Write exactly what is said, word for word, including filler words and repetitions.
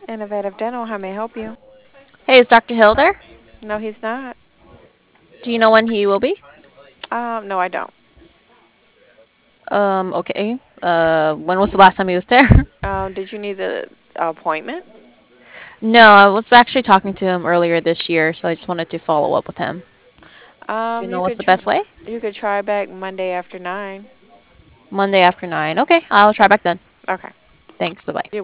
Innovative Dental, how may I help you? Hey, is Doctor Hill there? No, he's not. Do you know when he will be? Um, no, I don't. Um, okay. Uh, when was the last time he was there? Um, did you need the appointment? No, I was actually talking to him earlier this year, so I just wanted to follow up with him. Do you Um, know you what's could the try. best way? You could try back Monday after nine. Monday after nine. Okay, I'll try back then. Okay. Thanks. Bye bye. You're